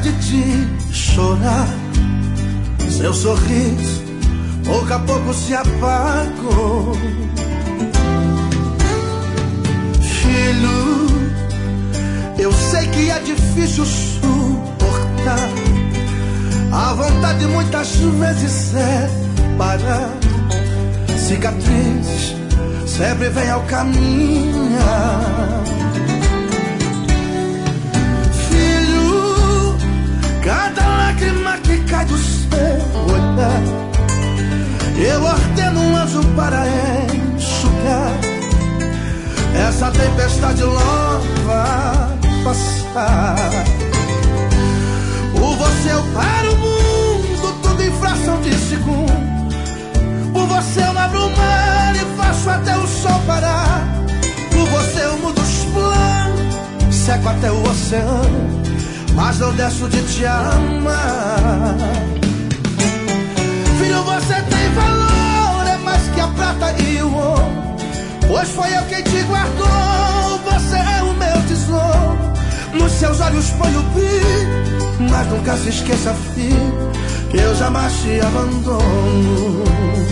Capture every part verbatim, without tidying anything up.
vontade de chorar. Seu sorriso pouco a pouco se apagou. Filho, eu sei que é difícil suportar. A vontade muitas vezes é parar. Cicatrizes sempre vem ao caminhar. Filho, cada lágrima que cai do seu olhar, eu ordeno um anjo para enxugar. Essa tempestade logo vai passar. Por você eu paro o mundo, tudo em fração de segundo. Por você eu abro o mar e faço até o sol parar. Por você eu mudo os planos, seco até o oceano, mas não deixo de te amar. Filho, você tem valor, é mais que a prata e o ouro, pois foi eu quem te guardou. Você é o meu tesouro. Nos seus olhos ponho o brilho, mas nunca se esqueça, filho, que eu jamais te abandono.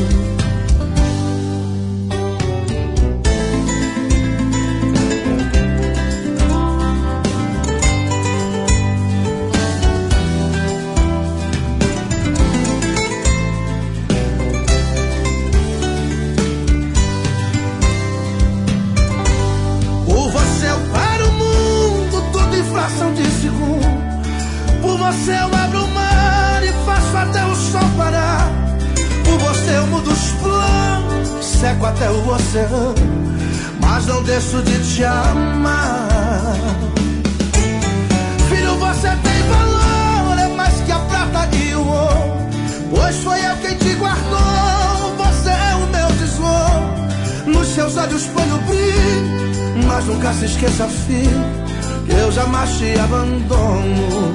De segundo. Por você eu abro o mar e faço até o sol parar. Por você eu mudo os planos, seco até o oceano, mas não deixo de te amar. Filho, você tem valor, é mais que a prata e o ouro, pois foi eu quem te guardou. Você é o meu tesouro. Nos seus olhos ponho o brilho, mas nunca se esqueça, filho, eu jamais te abandono.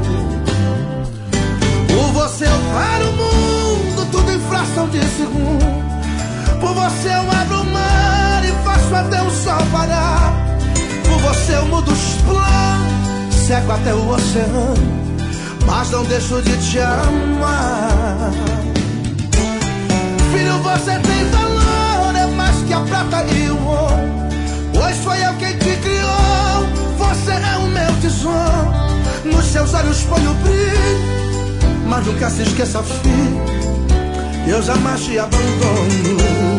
Por você eu paro o mundo, tudo em fração de segundo. Por você eu abro o mar e faço até o sol parar. Por você eu mudo os planos, seco até o oceano, mas não deixo de te amar. Filho, você tem valor, é mais que a prata e o ouro, pois foi eu quem te criou. Você é o meu tesouro. Nos seus olhos ponho o brilho, mas nunca se esqueça, filho, eu jamais te abandono.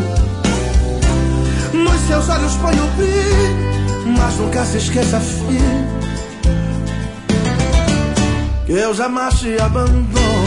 Nos seus olhos ponho o brilho, mas nunca se esqueça, filho, que eu jamais te abandono.